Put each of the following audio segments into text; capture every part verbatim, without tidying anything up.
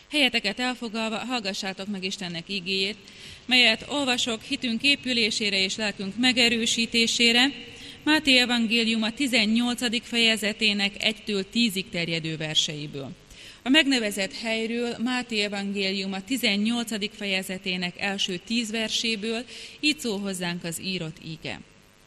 Helyeteket elfoglalva hallgassátok meg Istennek igéjét, melyet olvasok hitünk épülésére és lelkünk megerősítésére, Máté evangéliuma tizennyolcadik fejezetének egytől tízig terjedő verseiből. A megnevezett helyről Máté evangéliuma tizennyolcadik fejezetének első tíz verséből így szól hozzánk az írott íge.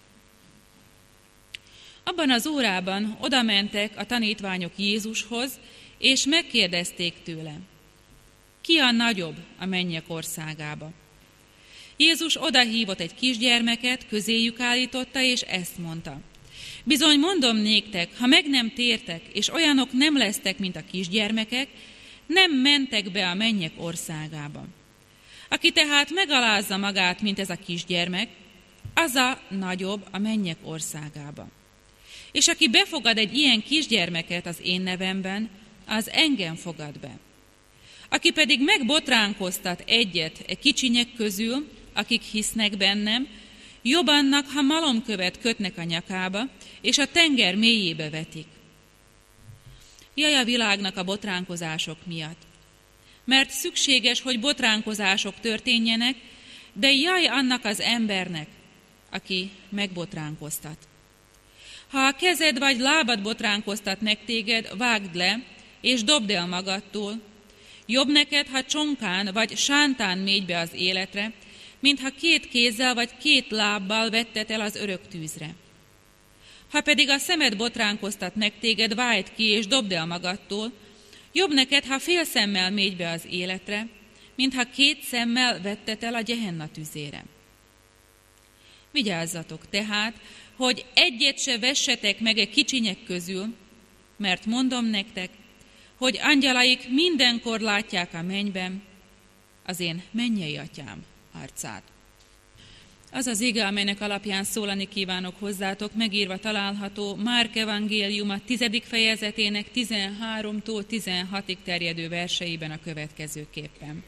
Abban az órában odamentek a tanítványok Jézushoz, és megkérdezték tőle, ki a nagyobb a mennyek országába? Jézus odahívott egy kisgyermeket, közéjük állította, és ezt mondta. Bizony mondom néktek, ha meg nem tértek, és olyanok nem lesztek, mint a kisgyermekek, nem mentek be a mennyek országába. Aki tehát megalázza magát, mint ez a kisgyermek, az a nagyobb a mennyek országába. És aki befogad egy ilyen kisgyermeket az én nevemben, az engem fogad be. Aki pedig megbotránkoztat egyet e kicsinyek közül, akik hisznek bennem, jobb annak, ha malomkövet kötnek a nyakába, és a tenger mélyébe vetik. Jaj a világnak a botránkozások miatt. Mert szükséges, hogy botránkozások történjenek, de jaj annak az embernek, aki megbotránkoztat. Ha a kezed vagy lábad botránkoztat meg téged, vágd le, és dobd el magadtól. Jobb neked, ha csonkán vagy sántán mégy be az életre, mintha két kézzel vagy két lábbal vetted el az örök tűzre. Ha pedig a szemed botránkoztat meg téged, vájd ki és dobd el magadtól, jobb neked, ha fél szemmel mégy be az életre, mintha két szemmel vetted el a Gehenna tüzére. Vigyázzatok tehát, hogy egyet se vessetek meg egy kicsinyek közül, mert mondom nektek, hogy angyalaik mindenkor látják a mennyben az én mennyei atyám arcát. Az az ige, amelynek alapján szólani kívánok hozzátok, megírva található Márk evangéliuma tizedik fejezetének tizenháromtól tizenhatig terjedő verseiben a következőképpen.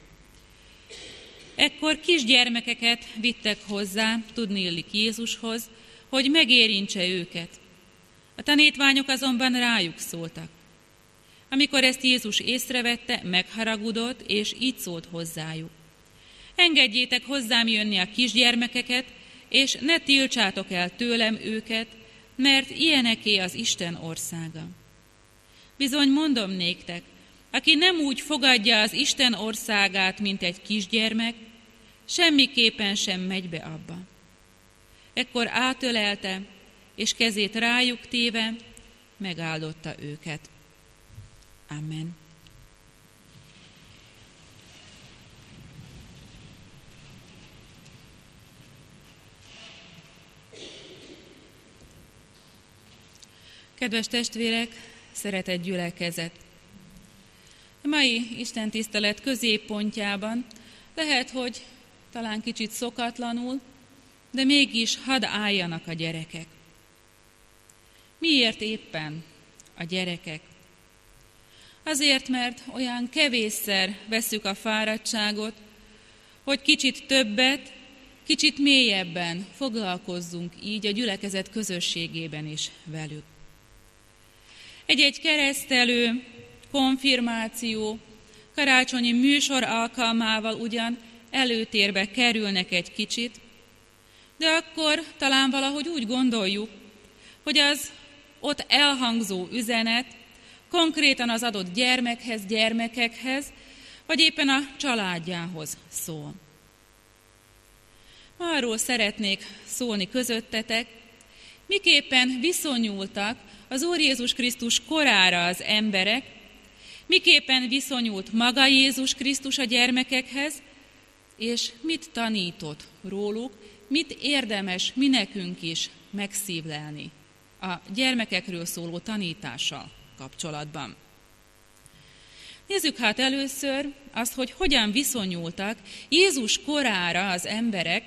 Ekkor kisgyermekeket vittek hozzá, tudniillik Jézushoz, hogy megérintse őket. A tanítványok azonban rájuk szóltak. Amikor ezt Jézus észrevette, megharagudott, és így szólt hozzájuk. Engedjétek hozzám jönni a kisgyermekeket, és ne tiltsátok el tőlem őket, mert ilyeneké az Isten országa. Bizony mondom néktek, aki nem úgy fogadja az Isten országát, mint egy kisgyermek, semmiképpen sem megy be abba. Ekkor átölelte, és kezét rájuk téve, megáldotta őket. Amen. Kedves testvérek, szeretett gyülekezet! A mai istentisztelet középpontjában lehet, hogy talán kicsit szokatlanul, de mégis hadd álljanak a gyerekek. Miért éppen a gyerekek? Azért, mert olyan kevésszer vesszük a fáradtságot, hogy kicsit többet, kicsit mélyebben foglalkozzunk így a gyülekezet közösségében is velük. Egy-egy keresztelő, konfirmáció, karácsonyi műsor alkalmával ugyan előtérbe kerülnek egy kicsit, de akkor talán valahogy úgy gondoljuk, hogy az ott elhangzó üzenet konkrétan az adott gyermekhez, gyermekekhez, vagy éppen a családjához szól. Ma arról szeretnék szólni közöttetek, miképpen viszonyultak az Úr Jézus Krisztus korára az emberek, miképpen viszonyult maga Jézus Krisztus a gyermekekhez, és mit tanított róluk, mit érdemes mi nekünk is megszívlelni a gyermekekről szóló tanítással kapcsolatban. Nézzük hát először azt, hogy hogyan viszonyultak Jézus korára az emberek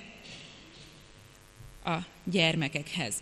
a gyermekekhez.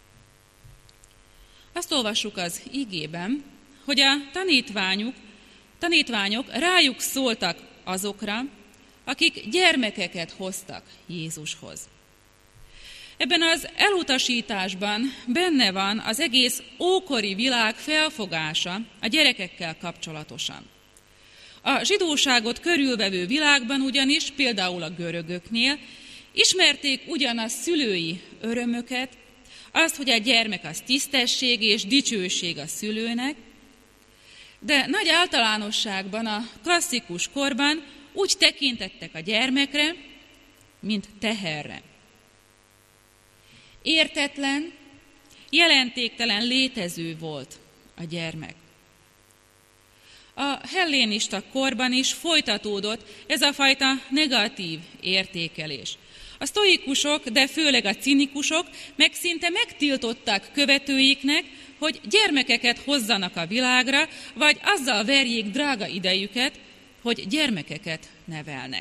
Azt olvassuk az igében, hogy a tanítványok, tanítványok rájuk szóltak azokra, akik gyermekeket hoztak Jézushoz. Ebben az elutasításban benne van az egész ókori világ felfogása a gyerekekkel kapcsolatosan. A zsidóságot körülvevő világban ugyanis, például a görögöknél, ismerték ugyanaz szülői örömöket, azt, hogy a gyermek az tisztesség és dicsőség a szülőnek, de nagy általánosságban a klasszikus korban úgy tekintettek a gyermekre, mint teherre. Értetlen, jelentéktelen létező volt a gyermek. A hellénista korban is folytatódott ez a fajta negatív értékelés. A sztoikusok, de főleg a cinikusok meg szinte megtiltották követőiknek, hogy gyermekeket hozzanak a világra, vagy azzal verjék drága idejüket, hogy gyermekeket nevelnek.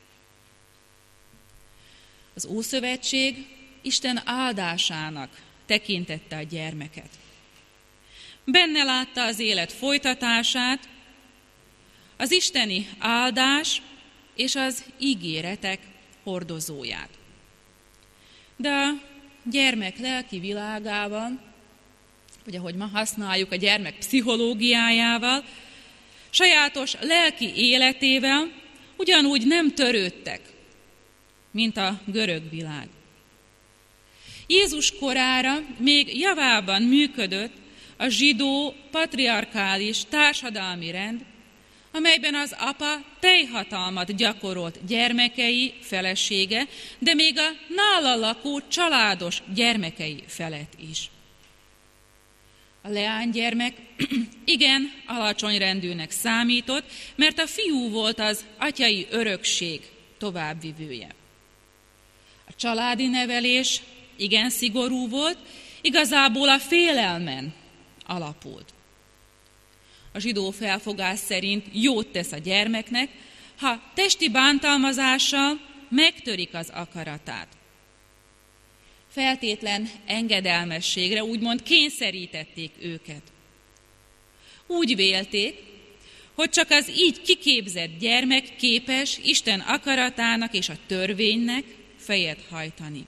Az Ószövetség Isten áldásának tekintette a gyermeket. Benne látta az élet folytatását, az isteni áldás és az ígéretek hordozóját. De a gyermek lelki világában, vagy ahogy ma használjuk a gyermek pszichológiájával, sajátos lelki életével ugyanúgy nem törődtek, mint a görög világ. Jézus korára még javában működött a zsidó patriarkális társadalmi rend, amelyben az apa teljhatalmat gyakorolt gyermekei, felesége, de még a nála lakó családos gyermekei felett is. A leánygyermek igen alacsony rendűnek számított, mert a fiú volt az atyai örökség továbbvivője. A családi nevelés igen szigorú volt, igazából a félelmen alapult. A zsidó felfogás szerint jót tesz a gyermeknek, ha testi bántalmazással megtörik az akaratát. Feltétlen engedelmességre úgymond kényszerítették őket. Úgy vélték, hogy csak az így kiképzett gyermek képes Isten akaratának és a törvénynek fejet hajtani.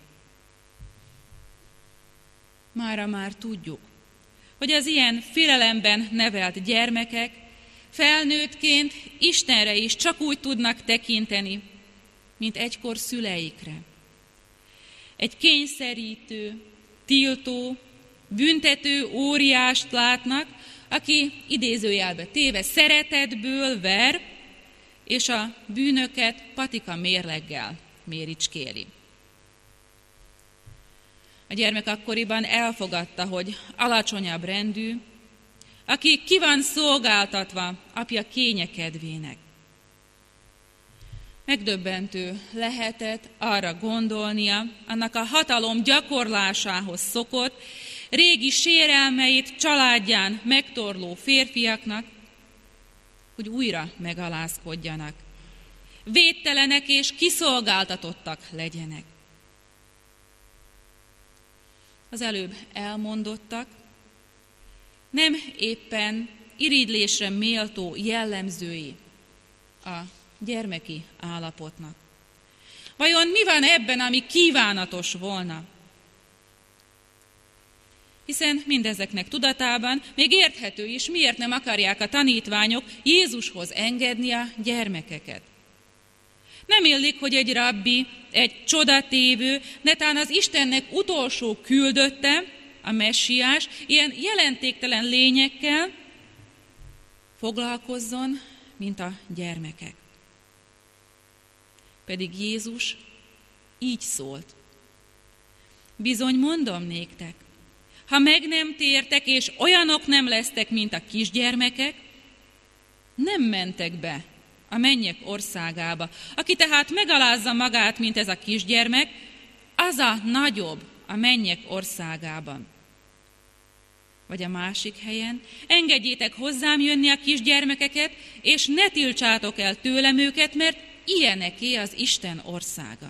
Mára már tudjuk, hogy az ilyen félelemben nevelt gyermekek felnőttként Istenre is csak úgy tudnak tekinteni, mint egykor szüleikre. Egy kényszerítő, tiltó, büntető óriást látnak, aki idézőjelbe téve szeretetből ver, és a bűnöket patika mérleggel méricskéli. A gyermek akkoriban elfogadta, hogy alacsonyabb rendű, aki ki van szolgáltatva apja kényekedvének. Megdöbbentő lehetett arra gondolnia, annak a hatalom gyakorlásához szokott, régi sérelmeit családján megtorló férfiaknak, hogy újra megalázkodjanak, védtelenek és kiszolgáltatottak legyenek. Az előbb elmondottak nem éppen irigylésre méltó jellemzői a gyermeki állapotnak. Vajon mi van ebben, ami kívánatos volna? Hiszen mindezeknek tudatában még érthető is, miért nem akarják a tanítványok Jézushoz engedni a gyermekeket. Nem illik, hogy egy rabbi, egy csodatévő, netán az Istennek utolsó küldötte, a messiás, ilyen jelentéktelen lényekkel foglalkozzon, mint a gyermekek. Pedig Jézus így szólt. Bizony mondom néktek, ha meg nem tértek, és olyanok nem lesztek, mint a kisgyermekek, nem mentek be a mennyek országába. Aki tehát megalázza magát, mint ez a kisgyermek, az a nagyobb a mennyek országában. Vagy a másik helyen, engedjétek hozzám jönni a kisgyermekeket, és ne tiltsátok el tőlem őket, mert ilyeneké az Isten országa.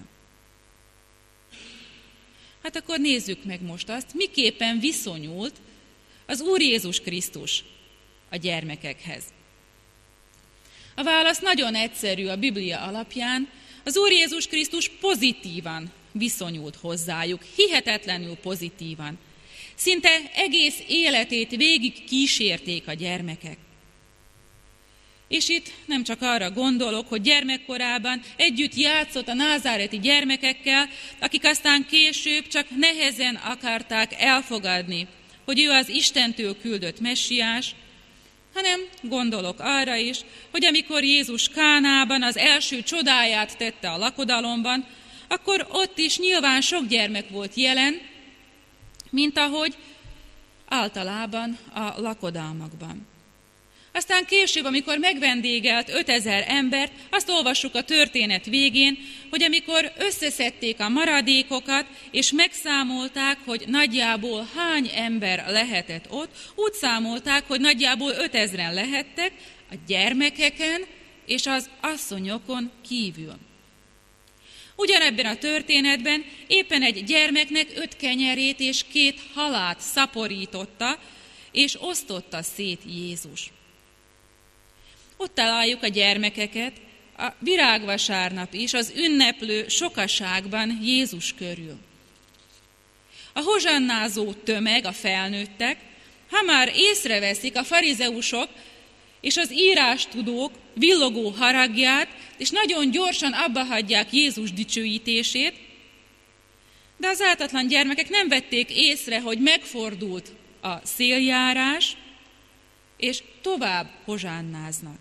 Hát akkor nézzük meg most azt, miképpen viszonyult az Úr Jézus Krisztus a gyermekekhez. A válasz nagyon egyszerű a Biblia alapján. Az Úr Jézus Krisztus pozitívan viszonyult hozzájuk, hihetetlenül pozitívan. Szinte egész életét végig kísérték a gyermekek. És itt nem csak arra gondolok, hogy gyermekkorában együtt játszott a názáreti gyermekekkel, akik aztán később csak nehezen akarták elfogadni, hogy ő az Istentől küldött messiás, hanem gondolok arra is, hogy amikor Jézus Kánában az első csodáját tette a lakodalomban, akkor ott is nyilván sok gyermek volt jelen, mint ahogy általában a lakodalmakban. Aztán később, amikor megvendégelt ötezer embert, azt olvassuk a történet végén, hogy amikor összeszedték a maradékokat, és megszámolták, hogy nagyjából hány ember lehetett ott, úgy számolták, hogy nagyjából ötezren lehettek a gyermekeken és az asszonyokon kívül. Ugyanebben a történetben éppen egy gyermeknek öt kenyerét és két halat szaporította, és osztotta szét Jézus. Ott találjuk a gyermekeket a virágvasárnap is az ünneplő sokaságban Jézus körül. A hozsannázó tömeg, a felnőttek, ha már észreveszik a farizeusok és az írástudók villogó haragját, és nagyon gyorsan abbahagyják Jézus dicsőítését, de az ártatlan gyermekek nem vették észre, hogy megfordult a széljárás, és tovább hozsánnáznak.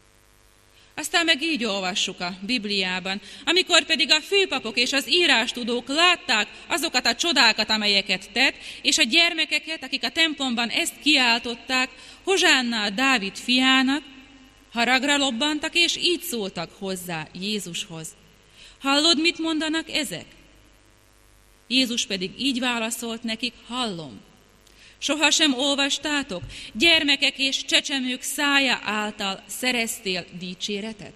Aztán meg így olvassuk a Bibliában, amikor pedig a főpapok és az írástudók látták azokat a csodákat, amelyeket tett, és a gyermekeket, akik a templomban ezt kiáltották, Hozsánna Dávid fiának, haragra lobbantak, és így szóltak hozzá Jézushoz. Hallod, mit mondanak ezek? Jézus pedig így válaszolt nekik, hallom. Sohasem olvastátok, gyermekek és csecsemők szája által szereztél dicséretet?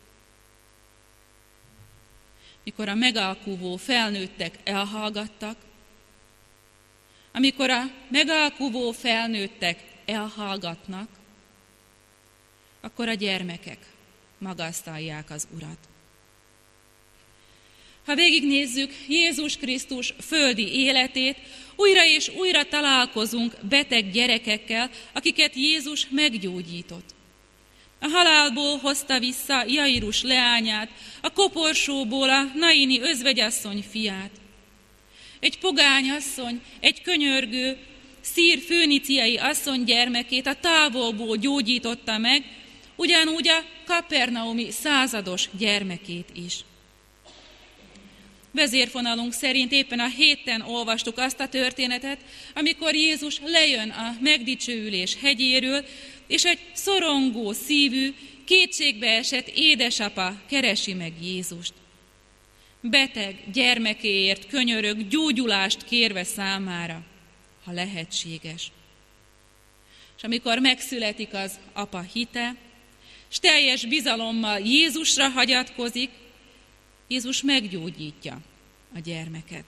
Mikor a megalkuvó felnőttek elhallgattak, amikor a megalkuvó felnőttek elhallgatnak, akkor a gyermekek magasztalják az Urat. Ha végignézzük Jézus Krisztus földi életét, újra és újra találkozunk beteg gyerekekkel, akiket Jézus meggyógyított. A halálból hozta vissza Jairus leányát, a koporsóból a naini özvegyasszony fiát. Egy pogányasszony, egy könyörgő, szír főniciai asszony gyermekét a távolból gyógyította meg, ugyanúgy a kapernaumi százados gyermekét is. Vezérfonalunk szerint éppen a héten olvastuk azt a történetet, amikor Jézus lejön a megdicsőülés hegyéről, és egy szorongó szívű, kétségbeesett édesapa keresi meg Jézust. Beteg gyermekéért könyörög, gyógyulást kérve számára, ha lehetséges. És amikor megszületik az apa hite, s teljes bizalommal Jézusra hagyatkozik, Jézus meggyógyítja a gyermeket.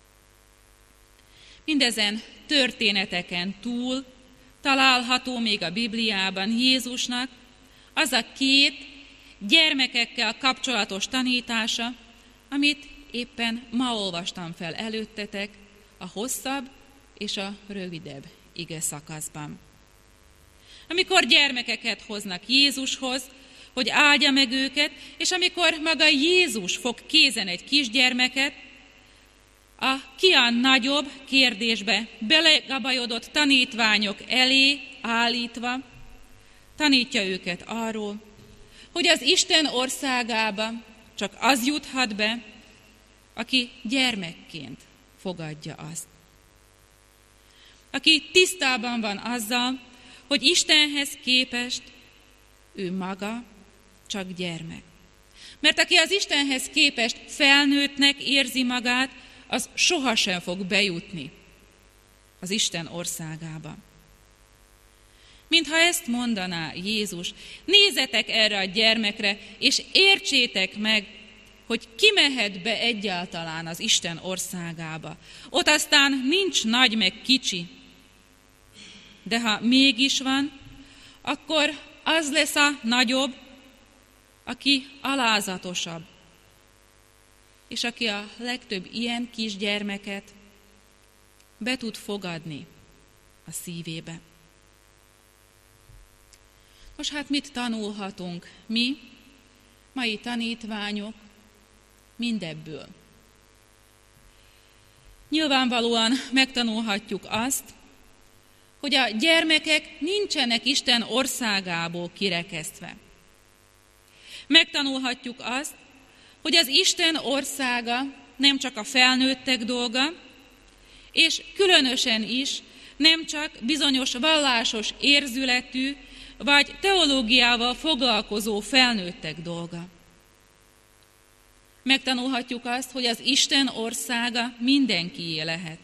Mindezen történeteken túl található még a Bibliában Jézusnak az a két gyermekekkel kapcsolatos tanítása, amit éppen ma olvastam fel előttetek a hosszabb és a rövidebb ige szakaszban. Amikor gyermekeket hoznak Jézushoz, hogy áldja meg őket, és amikor maga Jézus fog kézen egy kisgyermeket, a ki a nagyobb kérdésbe belegabajodott tanítványok elé állítva, tanítja őket arról, hogy az Isten országába csak az juthat be, aki gyermekként fogadja azt. Aki tisztában van azzal, hogy Istenhez képest ő maga csak gyermek. Mert aki az Istenhez képest felnőttnek érzi magát, az sohasem fog bejutni az Isten országába. Mintha ezt mondaná Jézus, nézzetek erre a gyermekre, és értsétek meg, hogy ki mehet be egyáltalán az Isten országába. Ott aztán nincs nagy meg kicsi, de ha mégis van, akkor az lesz a nagyobb, aki alázatosabb, és aki a legtöbb ilyen kisgyermeket be tud fogadni a szívébe. Most hát mit tanulhatunk mi, mai tanítványok, mindebből? Nyilvánvalóan megtanulhatjuk azt, hogy a gyermekek nincsenek Isten országából kirekesztve. Megtanulhatjuk azt, hogy az Isten országa nem csak a felnőttek dolga, és különösen is nem csak bizonyos vallásos érzületű vagy teológiával foglalkozó felnőttek dolga. Megtanulhatjuk azt, hogy az Isten országa mindenkié lehet.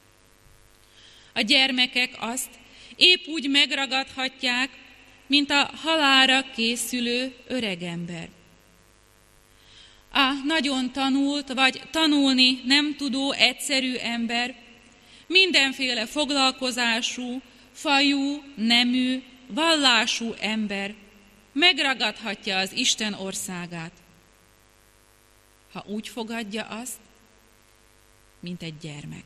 A gyermekek azt épp úgy megragadhatják, mint a halálra készülő öregember. A nagyon tanult vagy tanulni nem tudó egyszerű ember mindenféle foglalkozású, fajú, nemű, vallású ember megragadhatja az Isten országát, ha úgy fogadja azt, mint egy gyermek.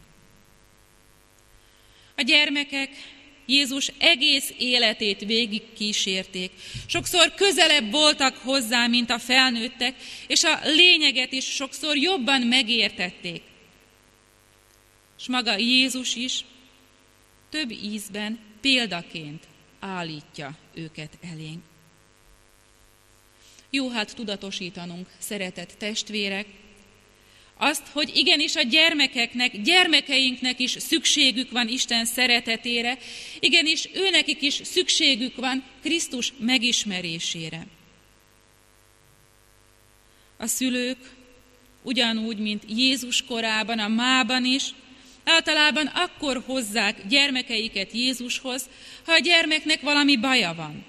A gyermekek Jézus egész életét végig kísérték. Sokszor közelebb voltak hozzá, mint a felnőttek, és a lényeget is sokszor jobban megértették. És maga Jézus is több ízben példaként állítja őket elénk. Jó hát tudatosítanunk, szeretett testvérek, azt, hogy igenis a gyermekeknek, gyermekeinknek is szükségük van Isten szeretetére, igenis őnekik is szükségük van Krisztus megismerésére. A szülők ugyanúgy, mint Jézus korában, a mában is, általában akkor hozzák gyermekeiket Jézushoz, ha a gyermeknek valami baja van.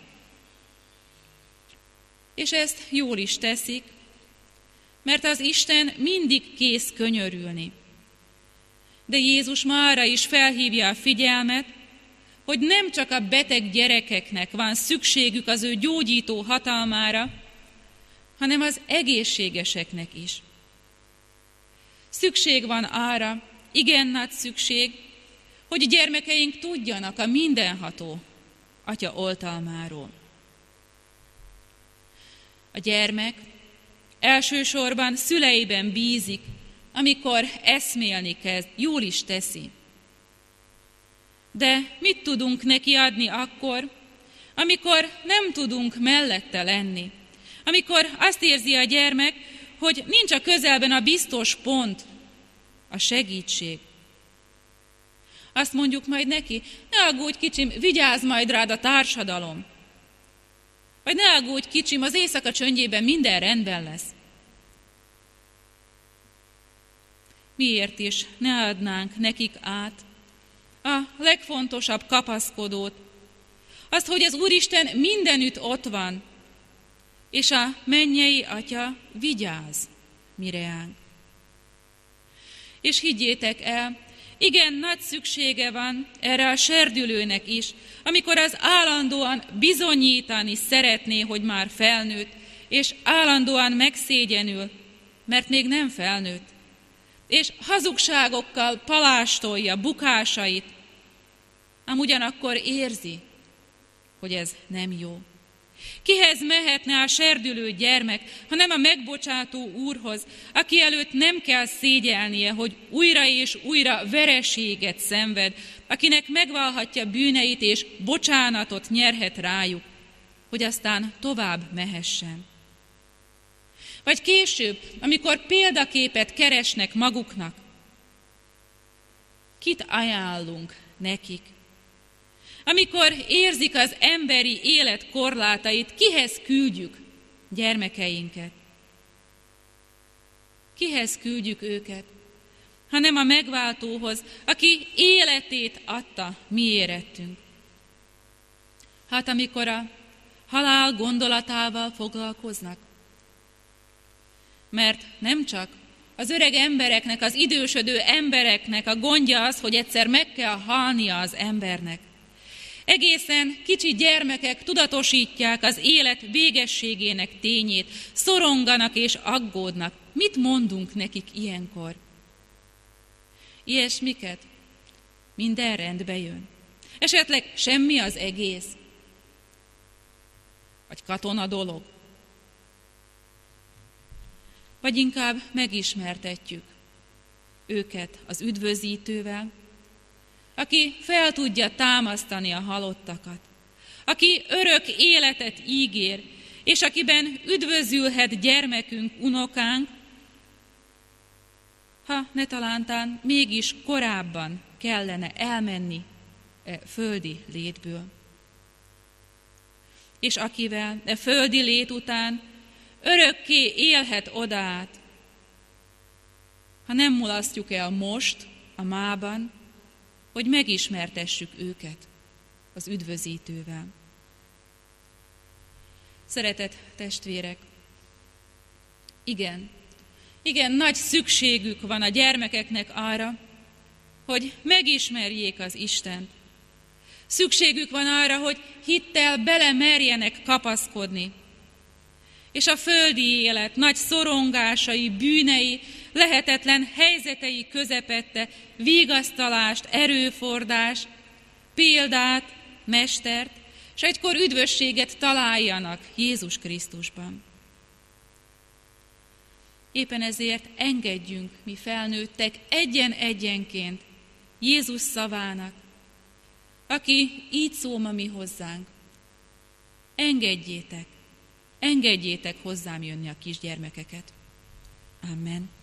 És ezt jól is teszik, mert az Isten mindig kész könyörülni. De Jézus ma arra is felhívja a figyelmet, hogy nem csak a beteg gyerekeknek van szükségük az ő gyógyító hatalmára, hanem az egészségeseknek is. Szükség van arra, igen nagy szükség, hogy gyermekeink tudjanak a mindenható Atya oltalmáról. A gyermek elsősorban szüleiben bízik, amikor eszmélni kezd, jól is teszi. De mit tudunk neki adni akkor, amikor nem tudunk mellette lenni? Amikor azt érzi a gyermek, hogy nincs a közelben a biztos pont, a segítség. Azt mondjuk majd neki, ne aggódj kicsim, vigyázz majd rád a társadalom. Vagy ne aggódj kicsim, az éjszaka csöndjében minden rendben lesz. Miért is ne adnánk nekik át a legfontosabb kapaszkodót, azt, hogy az Úristen mindenütt ott van, és a mennyei Atya vigyáz mireánk. És higgyétek el, igen, nagy szüksége van erre a serdülőnek is, amikor az állandóan bizonyítani szeretné, hogy már felnőtt, és állandóan megszégyenül, mert még nem felnőtt, és hazugságokkal palástolja bukásait, ám ugyanakkor érzi, hogy ez nem jó. Kihez mehetne a serdülő gyermek, ha nem a megbocsátó Úrhoz, aki előtt nem kell szégyelnie, hogy újra és újra vereséget szenved, akinek megvallhatja bűneit és bocsánatot nyerhet rájuk, hogy aztán tovább mehessen. Vagy később, amikor példaképet keresnek maguknak, kit ajánlunk nekik? Amikor érzik az emberi élet korlátait, kihez küldjük gyermekeinket? Kihez küldjük őket, hanem a megváltóhoz, aki életét adta mi érettünk. Hát amikor a halál gondolatával foglalkoznak, mert nem csak az öreg embereknek, az idősödő embereknek a gondja az, hogy egyszer meg kell halnia az embernek. Egészen kicsi gyermekek tudatosítják az élet végességének tényét, szoronganak és aggódnak. Mit mondunk nekik ilyenkor? Ilyesmiket? Minden rendbe jön. Esetleg semmi az egész. vagy katona dolog. Vagy inkább megismertetjük őket az üdvözítővel, aki fel tudja támasztani a halottakat, aki örök életet ígér, és akiben üdvözülhet gyermekünk, unokánk, ha ne talántán mégis korábban kellene elmenni e földi létből. És akivel e földi lét után örökké élhet odaát, ha nem mulasztjuk el most, a mában, hogy megismertessük őket az üdvözítővel. Szeretett testvérek, igen, igen, nagy szükségük van a gyermekeknek arra, hogy megismerjék az Istent. Szükségük van arra, hogy hittel belemerjenek kapaszkodni, és a földi élet nagy szorongásai, bűnei, lehetetlen helyzetei közepette vigasztalást, erőfordást, példát, mestert, és egykor üdvösséget találjanak Jézus Krisztusban. Éppen ezért engedjünk mi felnőttek egyen-egyenként Jézus szavának, aki így szól ma mi hozzánk. Engedjétek, engedjétek hozzám jönni a kisgyermekeket. Amen.